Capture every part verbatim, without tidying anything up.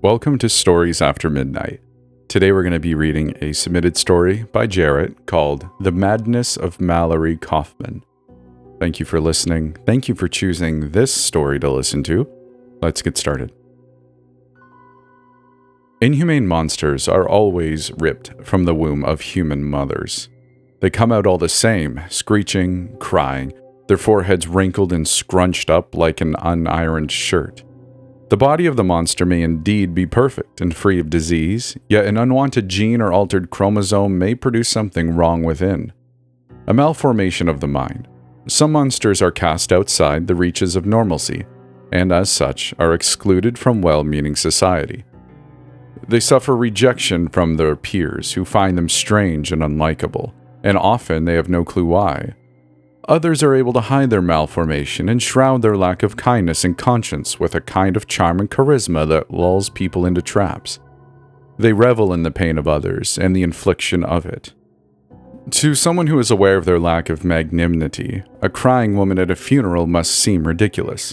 Welcome to Stories After Midnight. Today we're going to be reading a submitted story by Jarrett called The Madness of Mallory Kaufman. Thank you for listening. Thank you for choosing this story to listen to. Let's get started. Inhumane monsters are always ripped from the womb of human mothers. They come out all the same, screeching, crying, their foreheads wrinkled and scrunched up like an unironed shirt. The body of the monster may indeed be perfect and free of disease, yet an unwanted gene or altered chromosome may produce something wrong within. A malformation of the mind. Some monsters are cast outside the reaches of normalcy, and as such are excluded from well-meaning society. They suffer rejection from their peers who find them strange and unlikable, and often they have no clue why. Others are able to hide their malformation and shroud their lack of kindness and conscience with a kind of charm and charisma that lulls people into traps. They revel in the pain of others and the infliction of it. To someone who is aware of their lack of magnanimity, a crying woman at a funeral must seem ridiculous.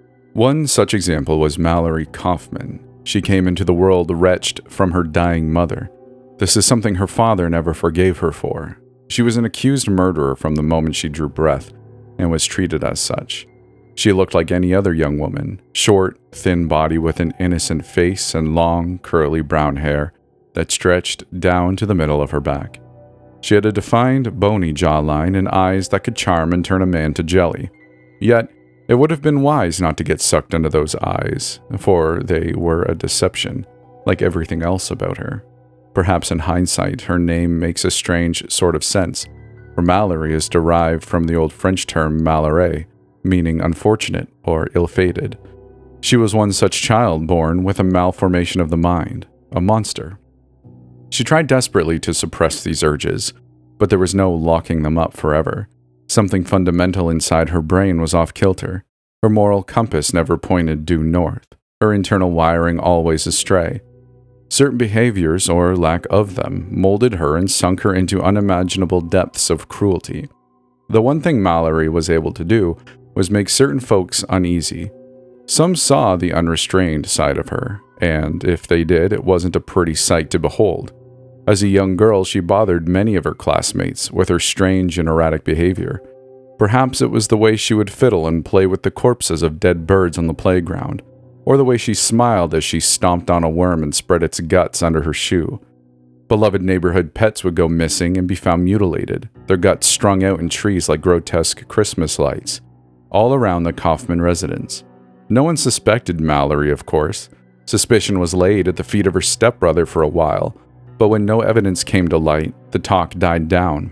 One such example was Mallory Kaufman. She came into the world wretched from her dying mother. This is something her father never forgave her for. She was an accused murderer from the moment she drew breath, and was treated as such. She looked like any other young woman, short, thin body with an innocent face and long, curly brown hair that stretched down to the middle of her back. She had a defined, bony jawline and eyes that could charm and turn a man to jelly. Yet, it would have been wise not to get sucked into those eyes, for they were a deception, like everything else about her. Perhaps in hindsight, her name makes a strange sort of sense, for Mallory is derived from the old French term malheureux, meaning unfortunate or ill-fated. She was one such child born with a malformation of the mind, a monster. She tried desperately to suppress these urges, but there was no locking them up forever. Something fundamental inside her brain was off-kilter. Her moral compass never pointed due north, her internal wiring always astray. Certain behaviors, or lack of them, molded her and sunk her into unimaginable depths of cruelty. The one thing Mallory was able to do was make certain folks uneasy. Some saw the unrestrained side of her, and if they did, it wasn't a pretty sight to behold. As a young girl, she bothered many of her classmates with her strange and erratic behavior. Perhaps it was the way she would fiddle and play with the corpses of dead birds on the playground, or the way she smiled as she stomped on a worm and spread its guts under her shoe. Beloved neighborhood pets would go missing and be found mutilated, their guts strung out in trees like grotesque Christmas lights, all around the Kaufman residence. No one suspected Mallory, of course. Suspicion was laid at the feet of her stepbrother for a while, but when no evidence came to light, the talk died down.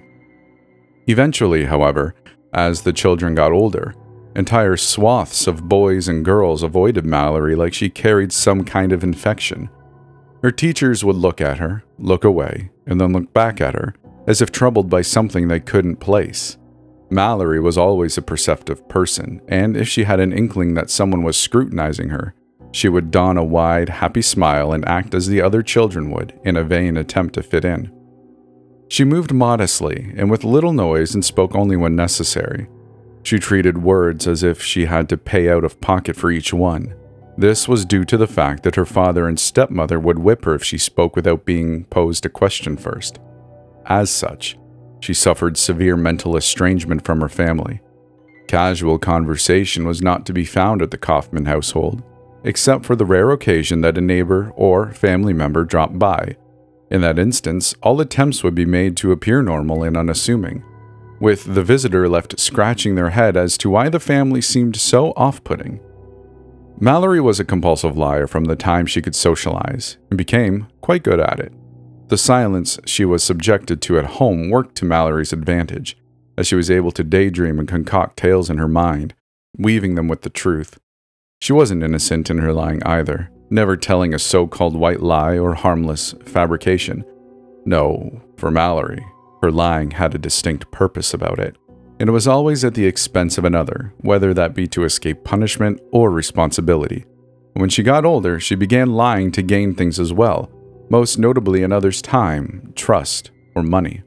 Eventually, however, as the children got older, entire swaths of boys and girls avoided Mallory like she carried some kind of infection. Her teachers would look at her, look away, and then look back at her, as if troubled by something they couldn't place. Mallory was always a perceptive person, and if she had an inkling that someone was scrutinizing her, she would don a wide, happy smile and act as the other children would in a vain attempt to fit in. She moved modestly and with little noise and spoke only when necessary. She treated words as if she had to pay out of pocket for each one. This was due to the fact that her father and stepmother would whip her if she spoke without being posed a question first. As such, she suffered severe mental estrangement from her family. Casual conversation was not to be found at the Kaufman household, except for the rare occasion that a neighbor or family member dropped by. In that instance, all attempts would be made to appear normal and unassuming, with the visitor left scratching their head as to why the family seemed so off-putting. Mallory was a compulsive liar from the time she could socialize, and became quite good at it. The silence she was subjected to at home worked to Mallory's advantage, as she was able to daydream and concoct tales in her mind, weaving them with the truth. She wasn't innocent in her lying either, never telling a so-called white lie or harmless fabrication. No, for Mallory, her lying had a distinct purpose about it, and it was always at the expense of another, whether that be to escape punishment or responsibility. When she got older, she began lying to gain things as well, most notably another's time, trust, or money.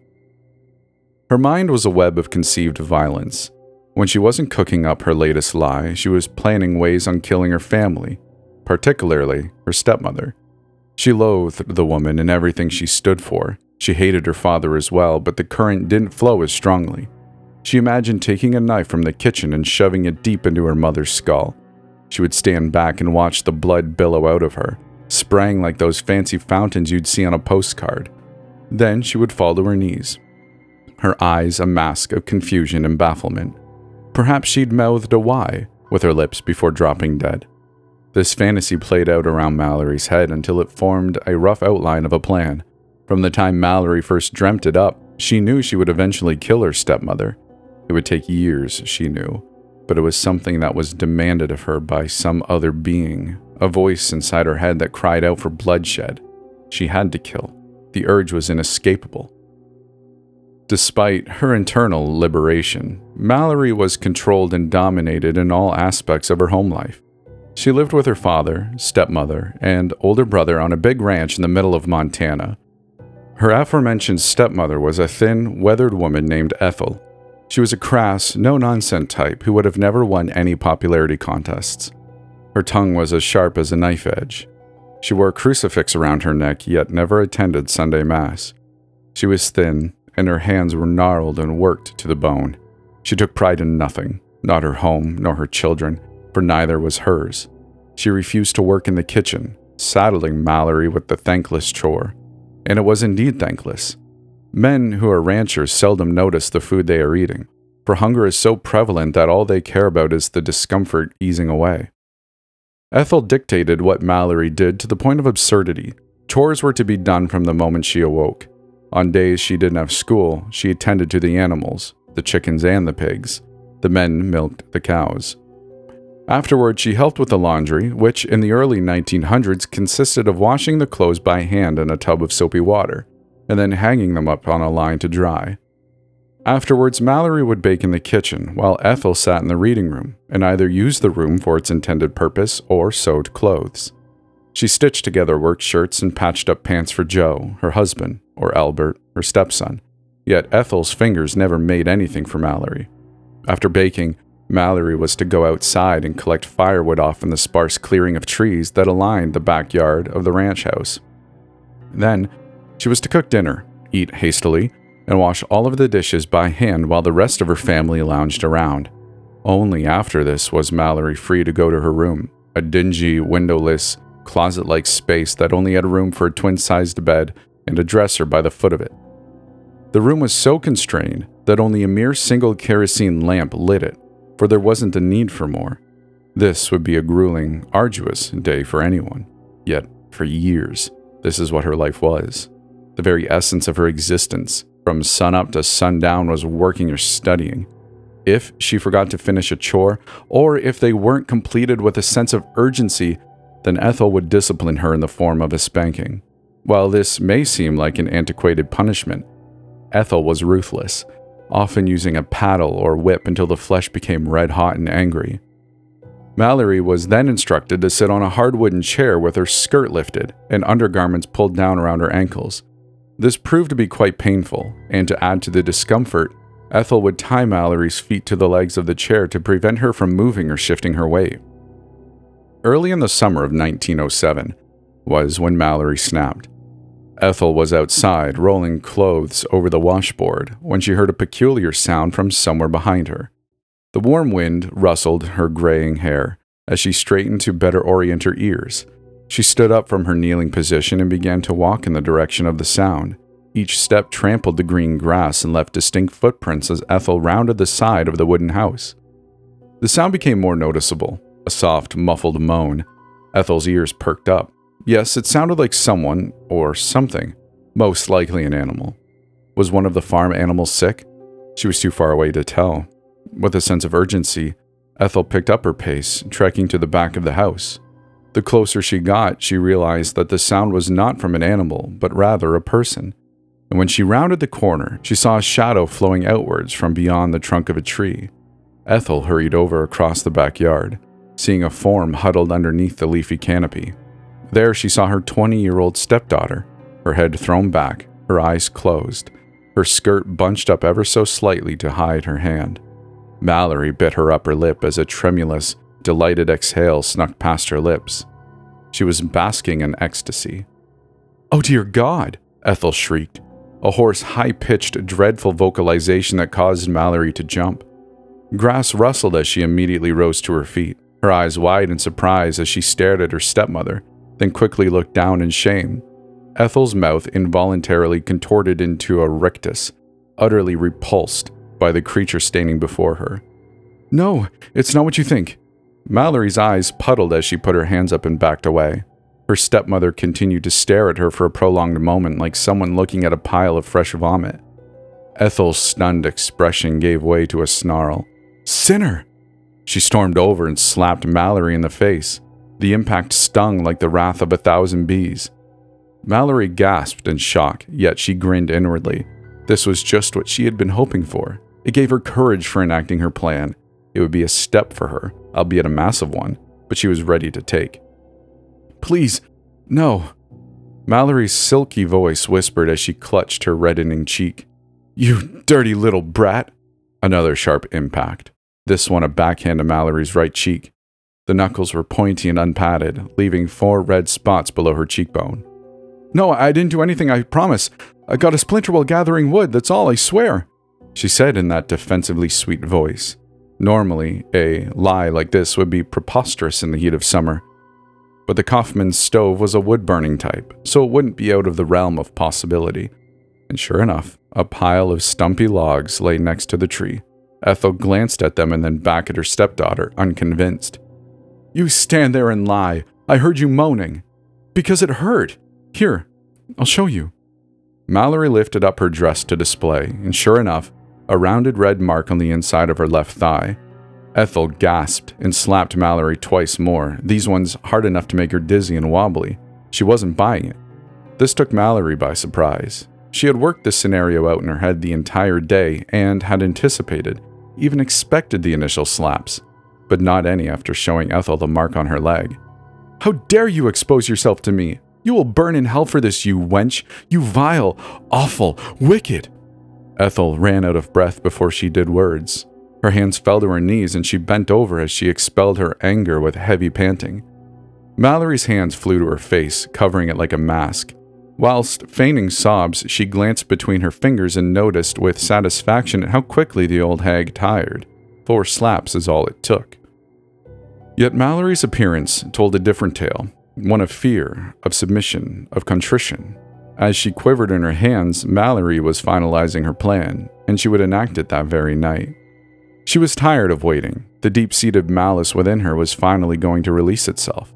Her mind was a web of conceived violence. When she wasn't cooking up her latest lie, she was planning ways on killing her family, particularly her stepmother. She loathed the woman and everything she stood for. She hated her father as well, but the current didn't flow as strongly. She imagined taking a knife from the kitchen and shoving it deep into her mother's skull. She would stand back and watch the blood billow out of her, spraying like those fancy fountains you'd see on a postcard. Then she would fall to her knees, her eyes a mask of confusion and bafflement. Perhaps she'd mouthed a why with her lips before dropping dead. This fantasy played out around Mallory's head until it formed a rough outline of a plan. From the time Mallory first dreamt it up, she knew she would eventually kill her stepmother. It would take years, she knew, but it was something that was demanded of her by some other being, a voice inside her head that cried out for bloodshed. She had to kill. The urge was inescapable. Despite her internal liberation, Mallory was controlled and dominated in all aspects of her home life. She lived with her father, stepmother, and older brother on a big ranch in the middle of Montana. Her aforementioned stepmother was a thin, weathered woman named Ethel. She was a crass, no-nonsense type who would have never won any popularity contests. Her tongue was as sharp as a knife edge. She wore a crucifix around her neck, yet never attended Sunday Mass. She was thin, and her hands were gnarled and worked to the bone. She took pride in nothing, not her home nor her children, for neither was hers. She refused to work in the kitchen, saddling Mallory with the thankless chore. And it was indeed thankless. Men who are ranchers seldom notice the food they are eating, for hunger is so prevalent that all they care about is the discomfort easing away. Ethel dictated what Mallory did to the point of absurdity. Chores were to be done from the moment she awoke. On days she didn't have school, she attended to the animals, the chickens and the pigs. The men milked the cows. Afterward, she helped with the laundry, which in the early nineteen hundreds consisted of washing the clothes by hand in a tub of soapy water, and then hanging them up on a line to dry. Afterwards, Mallory would bake in the kitchen, while Ethel sat in the reading room, and either used the room for its intended purpose or sewed clothes. She stitched together work shirts and patched up pants for Joe, her husband, or Albert, her stepson. Yet Ethel's fingers never made anything for Mallory. After baking, Mallory was to go outside and collect firewood off in the sparse clearing of trees that aligned the backyard of the ranch house. Then, she was to cook dinner, eat hastily, and wash all of the dishes by hand while the rest of her family lounged around. Only after this was Mallory free to go to her room, a dingy, windowless, closet-like space that only had room for a twin-sized bed and a dresser by the foot of it. The room was so constrained that only a mere single kerosene lamp lit it, for there wasn't a need for more. This would be a grueling, arduous day for anyone. Yet, for years, this is what her life was. The very essence of her existence, from sunup to sundown, was working or studying. If she forgot to finish a chore, or if they weren't completed with a sense of urgency, then Ethel would discipline her in the form of a spanking. While this may seem like an antiquated punishment, Ethel was ruthless, often using a paddle or whip until the flesh became red-hot and angry. Mallory was then instructed to sit on a hard wooden chair with her skirt lifted and undergarments pulled down around her ankles. This proved to be quite painful, and to add to the discomfort, Ethel would tie Mallory's feet to the legs of the chair to prevent her from moving or shifting her weight. Early in the summer of nineteen oh seven was when Mallory snapped. Ethel was outside, rolling clothes over the washboard, when she heard a peculiar sound from somewhere behind her. The warm wind rustled her graying hair as she straightened to better orient her ears. She stood up from her kneeling position and began to walk in the direction of the sound. Each step trampled the green grass and left distinct footprints as Ethel rounded the side of the wooden house. The sound became more noticeable, a soft, muffled moan. Ethel's ears perked up. Yes, it sounded like someone, or something, most likely an animal. Was one of the farm animals sick? She was too far away to tell. With a sense of urgency, Ethel picked up her pace, trekking to the back of the house. The closer she got, she realized that the sound was not from an animal, but rather a person. And when she rounded the corner, she saw a shadow flowing outwards from beyond the trunk of a tree. Ethel hurried over across the backyard, seeing a form huddled underneath the leafy canopy. There she saw her twenty-year-old stepdaughter, her head thrown back, her eyes closed, her skirt bunched up ever so slightly to hide her hand. Mallory bit her upper lip as a tremulous, delighted exhale snuck past her lips. She was basking in ecstasy. "Oh dear God!" Ethel shrieked, a hoarse, high-pitched, dreadful vocalization that caused Mallory to jump. Grass rustled as she immediately rose to her feet, her eyes wide in surprise as she stared at her stepmother, then quickly looked down in shame. Ethel's mouth involuntarily contorted into a rictus, utterly repulsed by the creature standing before her. "No, it's not what you think." Mallory's eyes puddled as she put her hands up and backed away. Her stepmother continued to stare at her for a prolonged moment like someone looking at a pile of fresh vomit. Ethel's stunned expression gave way to a snarl. "Sinner!" She stormed over and slapped Mallory in the face. The impact stung like the wrath of a thousand bees. Mallory gasped in shock, yet she grinned inwardly. This was just what she had been hoping for. It gave her courage for enacting her plan. It would be a step for her, albeit a massive one, but she was ready to take. "Please, no." Mallory's silky voice whispered as she clutched her reddening cheek. "You dirty little brat." Another sharp impact, this one a backhand to Mallory's right cheek. The knuckles were pointy and unpadded, leaving four red spots below her cheekbone. "No, I didn't do anything, I promise. I got a splinter while gathering wood, that's all, I swear," she said in that defensively sweet voice. Normally, a lie like this would be preposterous in the heat of summer. But the Kaufman's stove was a wood-burning type, so it wouldn't be out of the realm of possibility. And sure enough, a pile of stumpy logs lay next to the tree. Ethel glanced at them and then back at her stepdaughter, unconvinced. "You stand there and lie. I heard you moaning. Because it hurt. Here, I'll show you." Mallory lifted up her dress to display, and sure enough, a rounded red mark on the inside of her left thigh. Ethel gasped and slapped Mallory twice more, these ones hard enough to make her dizzy and wobbly. She wasn't buying it. This took Mallory by surprise. She had worked this scenario out in her head the entire day and had anticipated, even expected the initial slaps, but not any after showing Ethel the mark on her leg. "How dare you expose yourself to me? You will burn in hell for this, you wench! You vile, awful, wicked!" Ethel ran out of breath before she did words. Her hands fell to her knees and she bent over as she expelled her anger with heavy panting. Mallory's hands flew to her face, covering it like a mask. Whilst feigning sobs, she glanced between her fingers and noticed with satisfaction how quickly the old hag tired. Four slaps is all it took. Yet Mallory's appearance told a different tale, one of fear, of submission, of contrition. As she quivered in her hands, Mallory was finalizing her plan, and she would enact it that very night. She was tired of waiting. The deep-seated malice within her was finally going to release itself.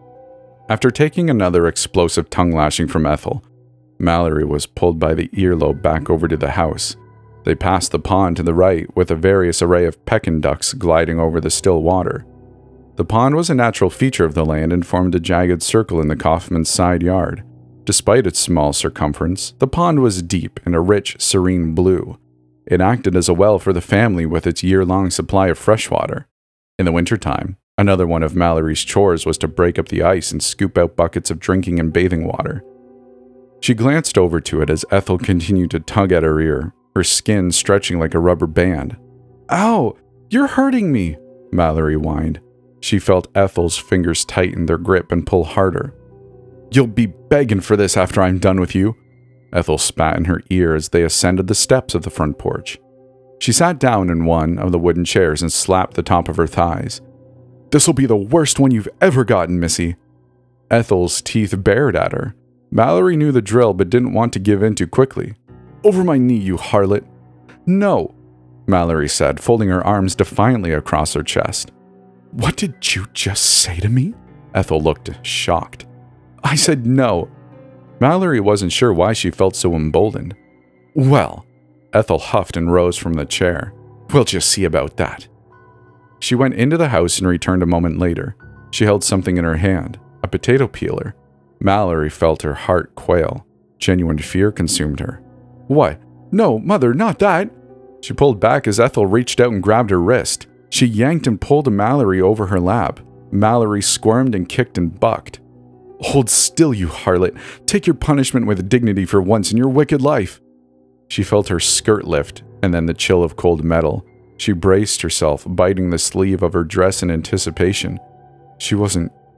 After taking another explosive tongue-lashing from Ethel, Mallory was pulled by the earlobe back over to the house. They passed the pond to the right with a various array of pekin ducks gliding over the still water. The pond was a natural feature of the land and formed a jagged circle in the Kaufman's side yard. Despite its small circumference, the pond was deep and a rich, serene blue. It acted as a well for the family with its year-long supply of fresh water. In the wintertime, another one of Mallory's chores was to break up the ice and scoop out buckets of drinking and bathing water. She glanced over to it as Ethel continued to tug at her ear, her skin stretching like a rubber band. "Ow! You're hurting me!" Mallory whined. She felt Ethel's fingers tighten their grip and pull harder. "You'll be begging for this after I'm done with you." Ethel spat in her ear as they ascended the steps of the front porch. She sat down in one of the wooden chairs and slapped the top of her thighs. "This'll be the worst one you've ever gotten, Missy." Ethel's teeth bared at her. Mallory knew the drill but didn't want to give in too quickly. "Over my knee, you harlot." "No," Mallory said, folding her arms defiantly across her chest. "What did you just say to me?" Ethel looked shocked. "I said no." Mallory wasn't sure why she felt so emboldened. "Well," Ethel huffed and rose from the chair. "We'll just see about that." She went into the house and returned a moment later. She held something in her hand, a potato peeler. Mallory felt her heart quail. Genuine fear consumed her. "What? No, Mother, not that!" She pulled back as Ethel reached out and grabbed her wrist. She yanked and pulled Mallory over her lap. Mallory squirmed and kicked and bucked. "Hold still, you harlot. Take your punishment with dignity for once in your wicked life." She felt her skirt lift, and then the chill of cold metal. She braced herself, biting the sleeve of her dress in anticipation. She wasn't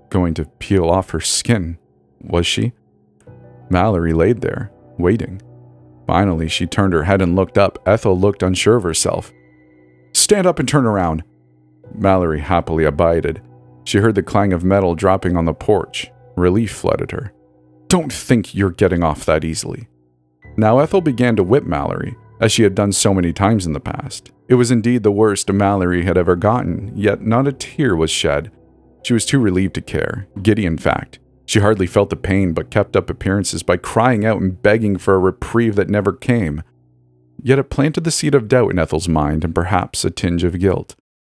going to peel off her skin, was she? Mallory laid there, waiting. Finally, she turned her head and looked up. Ethel looked unsure of herself. "Stand up and turn around." Mallory happily abided. She heard the clang of metal dropping on the porch. Relief flooded her. "Don't think you're getting off that easily." Now Ethel began to whip Mallory, as she had done so many times in the past. It was indeed the worst Mallory had ever gotten, yet not a tear was shed. She was too relieved to care, giddy in fact. She hardly felt the pain, but kept up appearances by crying out and begging for a reprieve that never came. Yet it planted the seed of doubt in Ethel's mind and perhaps a tinge of guilt.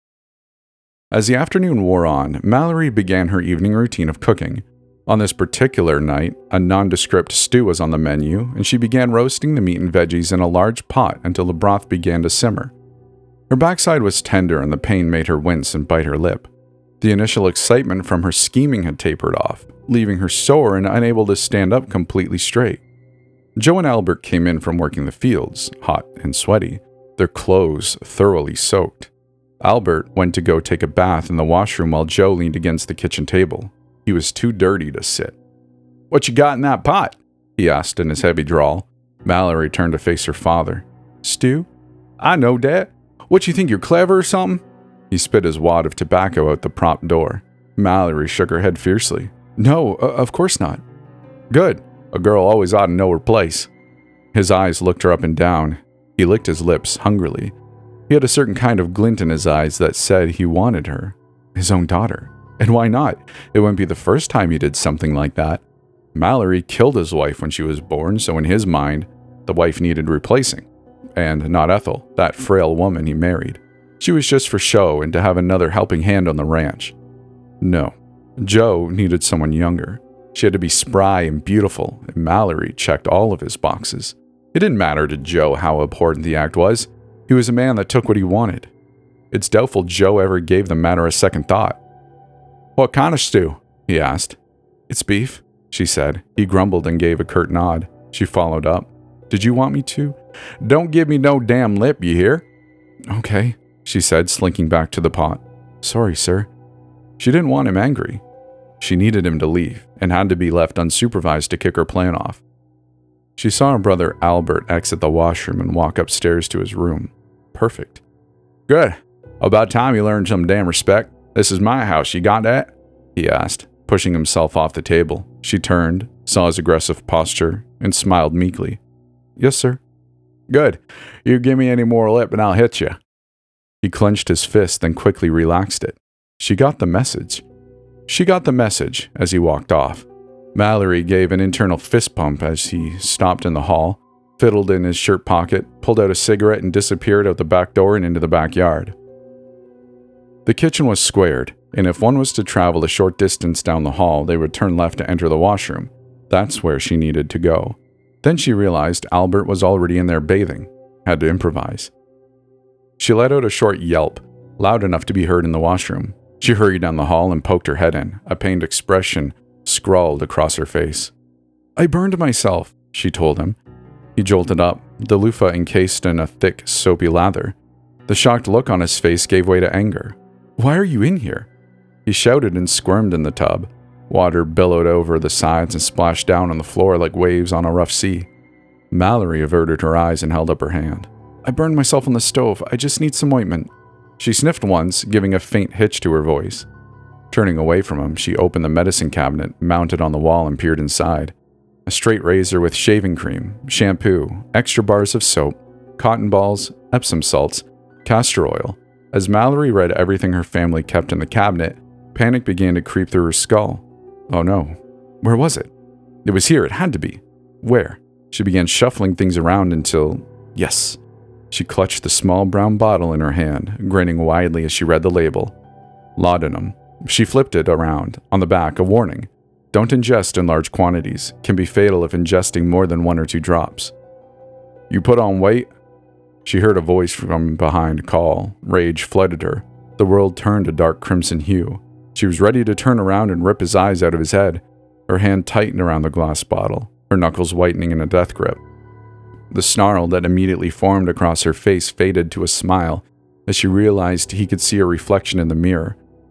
As the afternoon wore on, Mallory began her evening routine of cooking. On this particular night, a nondescript stew was on the menu, and she began roasting the meat and veggies in a large pot until the broth began to simmer. Her backside was tender and the pain made her wince and bite her lip. The initial excitement from her scheming had tapered off, leaving her sore and unable to stand up completely straight. Joe and Albert came in from working the fields, hot and sweaty, their clothes thoroughly soaked. Albert went to go take a bath in the washroom while Joe leaned against the kitchen table. He was too dirty to sit. "What you got in that pot?" he asked in his heavy drawl. Mallory turned to face her father. "Stew?" "I know, Dad. What, you think you're clever or something?" He spit his wad of tobacco out the prop door. Mallory shook her head fiercely. "No, uh, of course not." "Good. A girl always ought to know her place." His eyes looked her up and down. He licked his lips hungrily. He had a certain kind of glint in his eyes that said he wanted her. His own daughter. And why not? It wouldn't be the first time he did something like that. Mallory killed his wife when she was born, so in his mind, the wife needed replacing. And not Ethel, that frail woman he married. She was just for show and to have another helping hand on the ranch. No, Joe needed someone younger. She had to be spry and beautiful, and Mallory checked all of his boxes. It didn't matter to Joe how abhorrent the act was. He was a man that took what he wanted. It's doubtful Joe ever gave the matter a second thought. "What kind of stew?" he asked. "It's beef," she said. He grumbled and gave a curt nod. She followed up. "Did you want me to?" "Don't give me no damn lip, you hear?" "Okay," she said, slinking back to the pot. "Sorry, sir." She didn't want him angry. She needed him to leave, and had to be left unsupervised to kick her plan off. She saw her brother Albert exit the washroom and walk upstairs to his room. Perfect. "Good. About time you learned some damn respect. This is my house, you got that?" he asked, pushing himself off the table. She turned, saw his aggressive posture, and smiled meekly. "Yes, sir." "Good. You give me any more lip and I'll hit you." He clenched his fist, then quickly relaxed it. She got the message. She got the message as he walked off. Mallory gave an internal fist pump as he stopped in the hall, fiddled in his shirt pocket, pulled out a cigarette and disappeared out the back door and into the backyard. The kitchen was squared, and if one was to travel a short distance down the hall, they would turn left to enter the washroom. That's where she needed to go. Then she realized Albert was already in there bathing. Had to improvise. She let out a short yelp, loud enough to be heard in the washroom. She hurried down the hall and poked her head in, a pained expression scrawled across her face. "I burned myself," she told him. He jolted up, the loofah encased in a thick, soapy lather. The shocked look on his face gave way to anger. "Why are you in here?" He shouted and squirmed in the tub. Water billowed over the sides and splashed down on the floor like waves on a rough sea. Mallory averted her eyes and held up her hand. "I burned myself on the stove. I just need some ointment." She sniffed once, giving a faint hitch to her voice. Turning away from him, she opened the medicine cabinet mounted on the wall and peered inside. A straight razor with shaving cream, shampoo, extra bars of soap, cotton balls, Epsom salts, castor oil. As Mallory read everything her family kept in the cabinet, panic began to creep through her skull. Oh no. Where was it? It was here. It had to be. Where? She began shuffling things around until... Yes. She clutched the small brown bottle in her hand, grinning widely as she read the label. Laudanum. She flipped it around. On the back, a warning. Don't ingest in large quantities. Can be fatal if ingesting more than one or two drops. "You put on weight?" She heard a voice from behind call. Rage flooded her. The world turned a dark crimson hue. She was ready to turn around and rip his eyes out of his head. Her hand tightened around the glass bottle, her knuckles whitening in a death grip. The snarl that immediately formed across her face faded to a smile as she realized he could see her reflection in the mirror.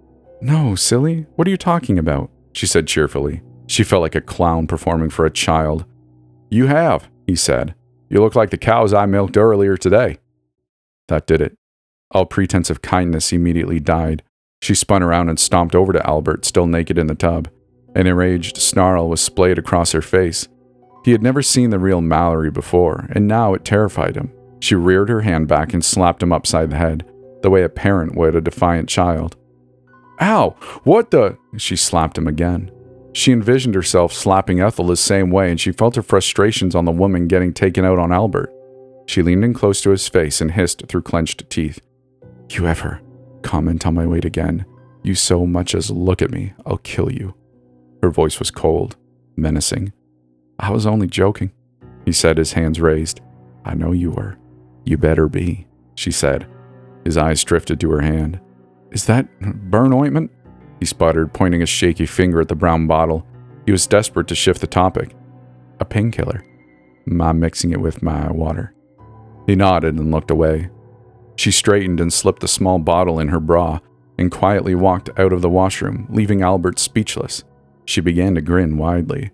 No, silly. What are you talking about? She said cheerfully. She felt like a clown performing for a child. You have, he said. You look like the cows I milked earlier today. That did it. All pretense of kindness immediately died. She spun around and stomped over to Albert, still naked in the tub. An enraged snarl was splayed across her face. He had never seen the real Mallory before, and now it terrified him. She reared her hand back and slapped him upside the head, the way a parent would a defiant child. Ow! What the? She slapped him again. She envisioned herself slapping Ethel the same way, and she felt her frustrations on the woman getting taken out on Albert. She leaned in close to his face and hissed through clenched teeth. You ever comment on my weight again, you so much as look at me, I'll kill you. Her voice was cold, menacing. I was only joking, he said, his hands raised. I know you were. You better be, she said. His eyes drifted to her hand. Is that burn ointment? He sputtered, pointing a shaky finger at the brown bottle. He was desperate to shift the topic. A painkiller. I'm mixing it with my water. He nodded and looked away. She straightened and slipped the small bottle in her bra and quietly walked out of the washroom, leaving Albert speechless. She began to grin widely.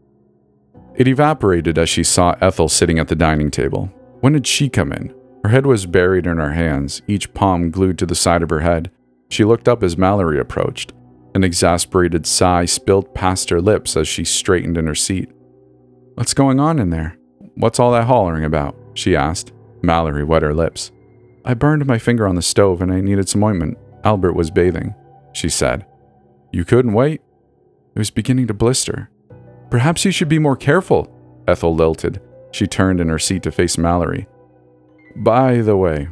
It evaporated as she saw Ethel sitting at the dining table. When did she come in? Her head was buried in her hands, each palm glued to the side of her head. She looked up as Mallory approached. An exasperated sigh spilled past her lips as she straightened in her seat. What's going on in there? What's all that hollering about? She asked. Mallory wet her lips. I burned my finger on the stove and I needed some ointment. Albert was bathing, she said. You couldn't wait? It was beginning to blister. Perhaps you should be more careful, Ethel lilted. She turned in her seat to face Mallory. By the way,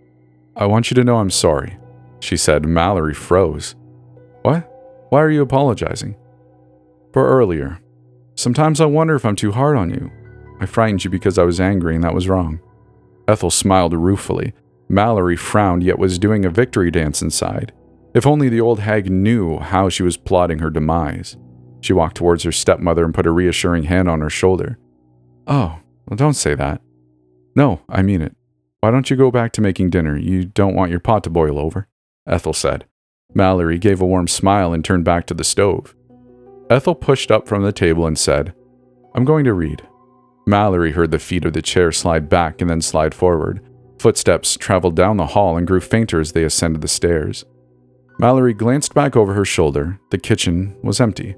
I want you to know I'm sorry, she said. Mallory froze. What? Why are you apologizing? For earlier. Sometimes I wonder if I'm too hard on you. I frightened you because I was angry and that was wrong. Ethel smiled ruefully. Mallory frowned yet was doing a victory dance inside. If only the old hag knew how she was plotting her demise. She walked towards her stepmother and put a reassuring hand on her shoulder. Oh, well, don't say that. No, I mean it. Why don't you go back to making dinner? You don't want your pot to boil over, Ethel said. Mallory gave a warm smile and turned back to the stove. Ethel pushed up from the table and said, I'm going to read. Mallory heard the feet of the chair slide back and then slide forward. Footsteps traveled down the hall and grew fainter as they ascended the stairs. Mallory glanced back over her shoulder. The kitchen was empty.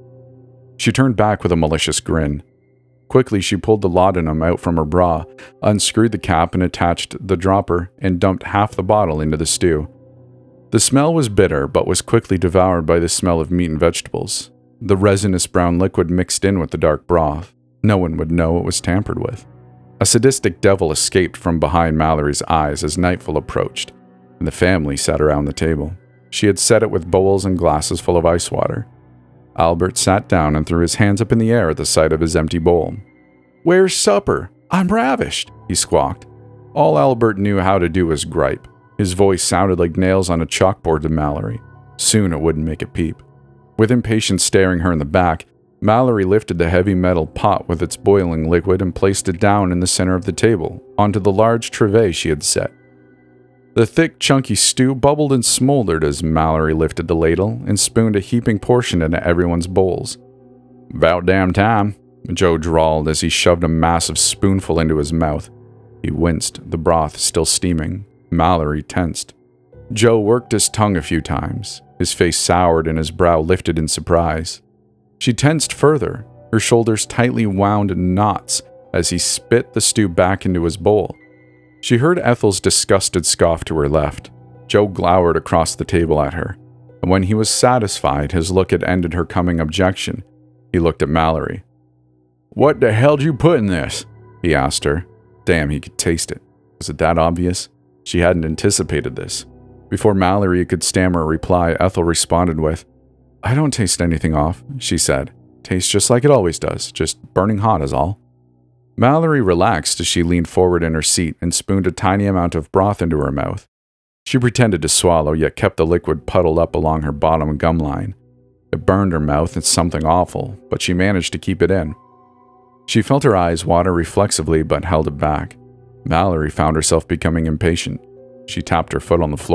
She turned back with a malicious grin. Quickly, she pulled the laudanum out from her bra, unscrewed the cap and attached the dropper, and dumped half the bottle into the stew. The smell was bitter, but was quickly devoured by the smell of meat and vegetables. The resinous brown liquid mixed in with the dark broth. No one would know it was tampered with. A sadistic devil escaped from behind Mallory's eyes as nightfall approached, and the family sat around the table. She had set it with bowls and glasses full of ice water. Albert sat down and threw his hands up in the air at the sight of his empty bowl. Where's supper? I'm ravished, he squawked. All Albert knew how to do was gripe. His voice sounded like nails on a chalkboard to Mallory. Soon it wouldn't make a peep. With impatience staring her in the back, Mallory lifted the heavy metal pot with its boiling liquid and placed it down in the center of the table, onto the large trivet she had set. The thick, chunky stew bubbled and smoldered as Mallory lifted the ladle and spooned a heaping portion into everyone's bowls. About damn time, Joe drawled as he shoved a massive spoonful into his mouth. He winced, the broth still steaming. Mallory tensed. Joe worked his tongue a few times. His face soured and his brow lifted in surprise. She tensed further, her shoulders tightly wound in knots as he spit the stew back into his bowl. She heard Ethel's disgusted scoff to her left. Joe glowered across the table at her, and when he was satisfied his look had ended her coming objection, he looked at Mallory. What the hell'd you put in this? He asked her. Damn, he could taste it. Was it that obvious? She hadn't anticipated this. Before Mallory could stammer a reply, Ethel responded with, I don't taste anything off, she said. Tastes just like it always does, just burning hot is all. Mallory relaxed as she leaned forward in her seat and spooned a tiny amount of broth into her mouth. She pretended to swallow, yet kept the liquid puddled up along her bottom gum line. It burned her mouth and something awful, but she managed to keep it in. She felt her eyes water reflexively but held it back. Mallory found herself becoming impatient. She tapped her foot on the floor,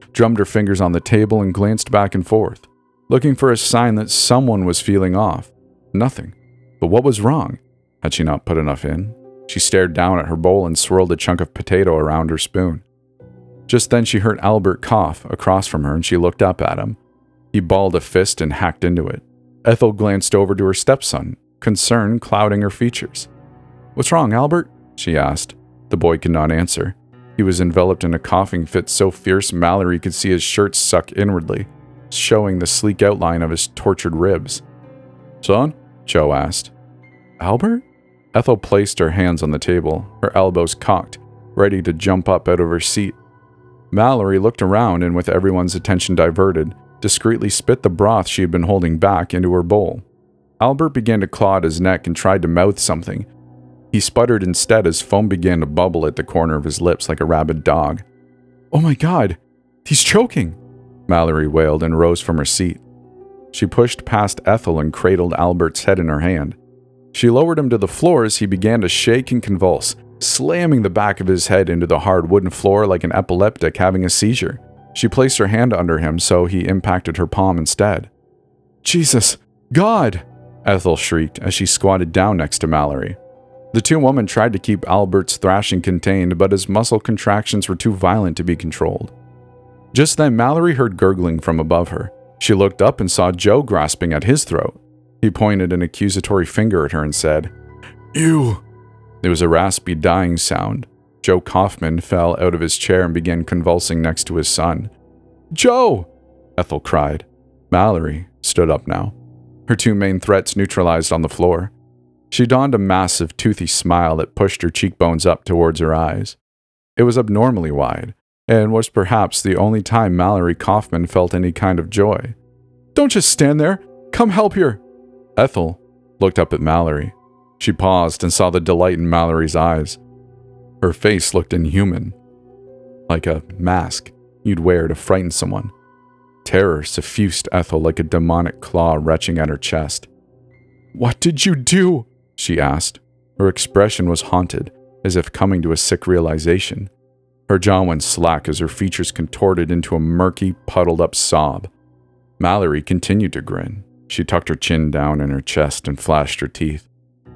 drummed her fingers on the table and glanced back and forth, looking for a sign that someone was feeling off. Nothing. But what was wrong? Had she not put enough in? She stared down at her bowl and swirled a chunk of potato around her spoon. Just then she heard Albert cough across from her and she looked up at him. He balled a fist and hacked into it. Ethel glanced over to her stepson, concern clouding her features. "What's wrong, Albert?" she asked. The boy could not answer. He was enveloped in a coughing fit so fierce Mallory could see his shirt suck inwardly, showing the sleek outline of his tortured ribs. "Son?" Joe asked. "Albert?" Ethel placed her hands on the table, her elbows cocked, ready to jump up out of her seat. Mallory looked around and, with everyone's attention diverted, discreetly spit the broth she had been holding back into her bowl. Albert began to claw at his neck and tried to mouth something. He sputtered instead as foam began to bubble at the corner of his lips like a rabid dog. "Oh my God, he's choking!" Mallory wailed and rose from her seat. She pushed past Ethel and cradled Albert's head in her hand. She lowered him to the floor as he began to shake and convulse, slamming the back of his head into the hard wooden floor like an epileptic having a seizure. She placed her hand under him so he impacted her palm instead. "Jesus! God!" Ethel shrieked as she squatted down next to Mallory. The two women tried to keep Albert's thrashing contained, but his muscle contractions were too violent to be controlled. Just then, Mallory heard gurgling from above her. She looked up and saw Joe grasping at his throat. He pointed an accusatory finger at her and said, "You!" There was a raspy, dying sound. Joe Kaufman fell out of his chair and began convulsing next to his son. "Joe!" Ethel cried. Mallory stood up now, her two main threats neutralized on the floor. She donned a massive, toothy smile that pushed her cheekbones up towards her eyes. It was abnormally wide, and was perhaps the only time Mallory Kaufman felt any kind of joy. "Don't just stand there! Come help here!" Ethel looked up at Mallory. She paused and saw the delight in Mallory's eyes. Her face looked inhuman, like a mask you'd wear to frighten someone. Terror suffused Ethel like a demonic claw retching at her chest. "What did you do?" she asked. Her expression was haunted, as if coming to a sick realization. Her jaw went slack as her features contorted into a murky, puddled-up sob. Mallory continued to grin. She tucked her chin down in her chest and flashed her teeth.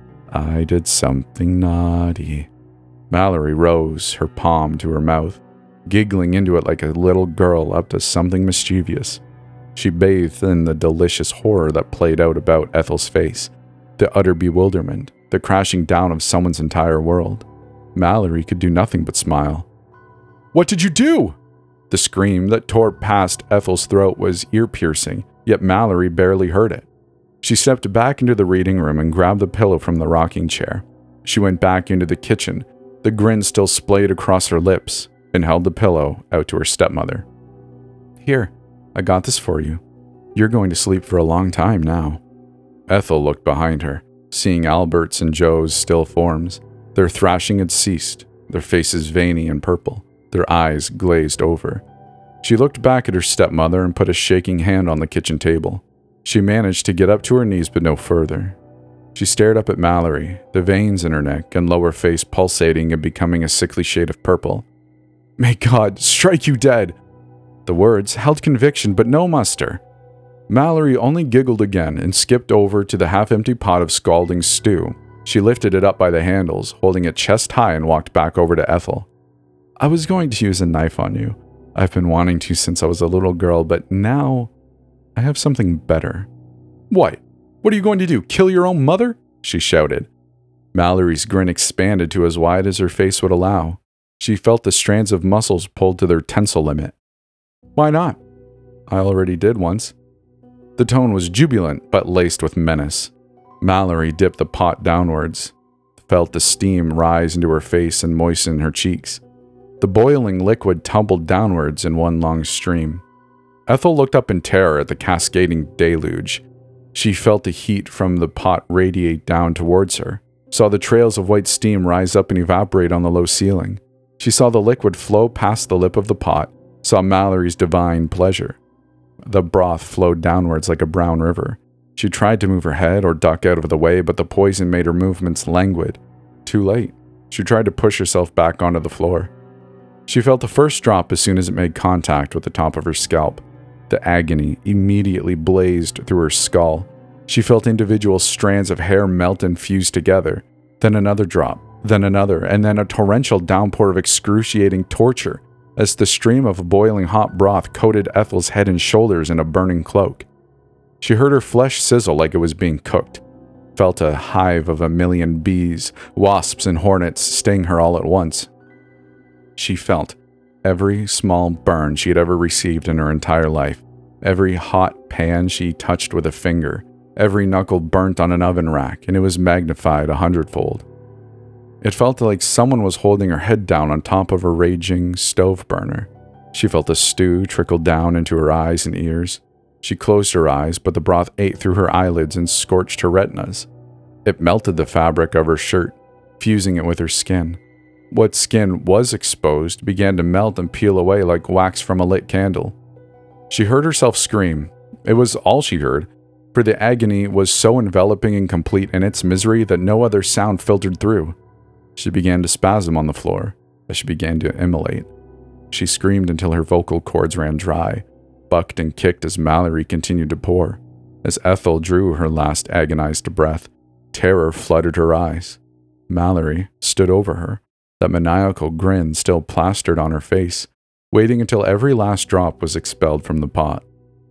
"I did something naughty." Mallory rose, her palm to her mouth, giggling into it like a little girl up to something mischievous. She bathed in the delicious horror that played out about Ethel's face, the utter bewilderment, the crashing down of someone's entire world. Mallory could do nothing but smile. "What did you do?" The scream that tore past Ethel's throat was ear-piercing, yet Mallory barely heard it. She stepped back into the reading room and grabbed the pillow from the rocking chair. She went back into the kitchen, the grin still splayed across her lips, and held the pillow out to her stepmother. "Here, I got this for you. You're going to sleep for a long time now." Ethel looked behind her, seeing Albert's and Joe's still forms. Their thrashing had ceased, their faces veiny and purple, their eyes glazed over. She looked back at her stepmother and put a shaking hand on the kitchen table. She managed to get up to her knees but no further. She stared up at Mallory, the veins in her neck and lower face pulsating and becoming a sickly shade of purple. "May God strike you dead!" The words held conviction but no muster. Mallory only giggled again and skipped over to the half-empty pot of scalding stew. She lifted it up by the handles, holding it chest high, and walked back over to Ethel. "I was going to use a knife on you. I've been wanting to since I was a little girl, but now I have something better." "What? What are you going to do, kill your own mother?" she shouted. Mallory's grin expanded to as wide as her face would allow. She felt the strands of muscles pulled to their tensile limit. "Why not? I already did once." The tone was jubilant, but laced with menace. Mallory dipped the pot downwards, felt the steam rise into her face and moisten her cheeks. The boiling liquid tumbled downwards in one long stream. Ethel looked up in terror at the cascading deluge. She felt the heat from the pot radiate down towards her, saw the trails of white steam rise up and evaporate on the low ceiling. She saw the liquid flow past the lip of the pot, saw Mallory's divine pleasure. The broth flowed downwards like a brown river. She tried to move her head or duck out of the way, but the poison made her movements languid. Too late. She tried to push herself back onto the floor. She felt the first drop as soon as it made contact with the top of her scalp. The agony immediately blazed through her skull. She felt individual strands of hair melt and fuse together. Then another drop, then another, and then a torrential downpour of excruciating torture as the stream of boiling hot broth coated Ethel's head and shoulders in a burning cloak. She heard her flesh sizzle like it was being cooked, felt a hive of a million bees, wasps, and hornets sting her all at once. She felt every small burn she had ever received in her entire life, every hot pan she touched with a finger, every knuckle burnt on an oven rack, and it was magnified a hundredfold. It felt like someone was holding her head down on top of a raging stove burner. She felt the stew trickle down into her eyes and ears. She closed her eyes, but the broth ate through her eyelids and scorched her retinas. It melted the fabric of her shirt, fusing it with her skin. What skin was exposed began to melt and peel away like wax from a lit candle. She heard herself scream. It was all she heard, for the agony was so enveloping and complete in its misery that no other sound filtered through. She began to spasm on the floor as she began to immolate. She screamed until her vocal cords ran dry, bucked and kicked as Mallory continued to pour. As Ethel drew her last agonized breath, terror flooded her eyes. Mallory stood over her, that maniacal grin still plastered on her face, waiting until every last drop was expelled from the pot.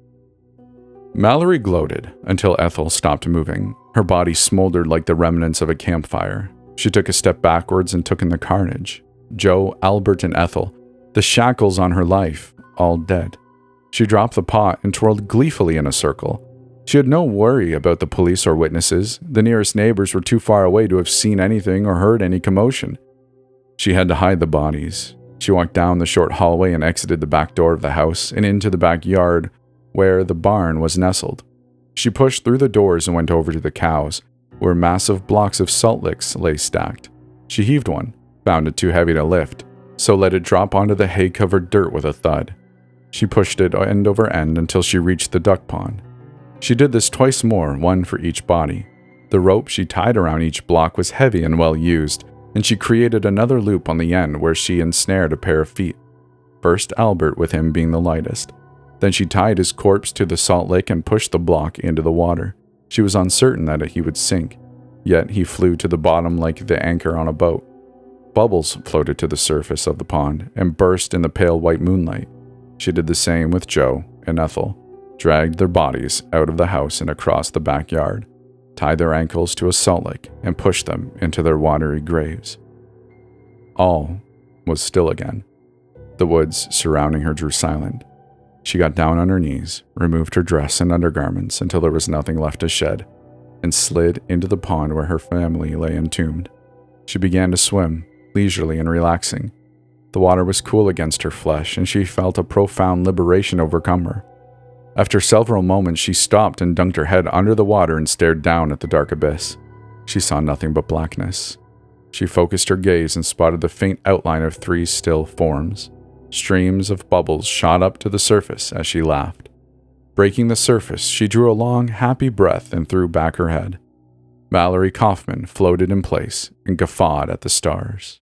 Mallory gloated until Ethel stopped moving. Her body smoldered like the remnants of a campfire. She took a step backwards and took in the carnage. Joe, Albert, and Ethel, the shackles on her life, all dead. She dropped the pot and twirled gleefully in a circle. She had no worry about the police or witnesses. The nearest neighbors were too far away to have seen anything or heard any commotion. She had to hide the bodies. She walked down the short hallway and exited the back door of the house and into the backyard where the barn was nestled. She pushed through the doors and went over to the cows, where massive blocks of salt licks lay stacked. She heaved one, found it too heavy to lift, so let it drop onto the hay-covered dirt with a thud. She pushed it end over end until she reached the duck pond. She did this twice more, one for each body. The rope she tied around each block was heavy and well used, and she created another loop on the end where she ensnared a pair of feet. First Albert, with him being the lightest. Then she tied his corpse to the salt lick and pushed the block into the water. She was uncertain that he would sink, yet he flew to the bottom like the anchor on a boat. Bubbles floated to the surface of the pond and burst in the pale white moonlight. She did the same with Joe and Ethel, dragged their bodies out of the house and across the backyard, tied their ankles to a salt lick, and pushed them into their watery graves. All was still again. The woods surrounding her drew silent. She got down on her knees, removed her dress and undergarments until there was nothing left to shed, and slid into the pond where her family lay entombed. She began to swim, leisurely and relaxing. The water was cool against her flesh, and she felt a profound liberation overcome her. After several moments, she stopped and dunked her head under the water and stared down at the dark abyss. She saw nothing but blackness. She focused her gaze and spotted the faint outline of three still forms. Streams of bubbles shot up to the surface as she laughed. Breaking the surface, she drew a long, happy breath and threw back her head. Mallory Kaufman floated in place and guffawed at the stars.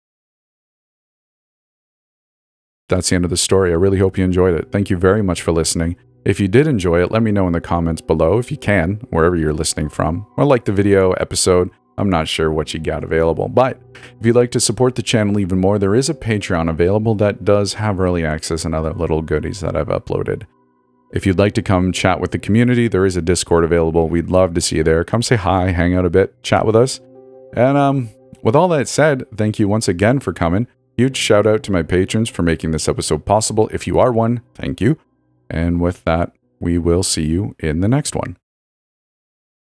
That's the end of the story. I really hope you enjoyed it. Thank you very much for listening. If you did enjoy it, let me know in the comments below if you can, wherever you're listening from, or like the video, episode. I'm not sure what you got available, but if you'd like to support the channel even more, there is a Patreon available that does have early access and other little goodies that I've uploaded. If you'd like to come chat with the community, there is a Discord available. We'd love to see you there. Come say hi, hang out a bit, chat with us. And um, with all that said, thank you once again for coming. Huge shout out to my patrons for making this episode possible. If you are one, thank you. And with that, we will see you in the next one.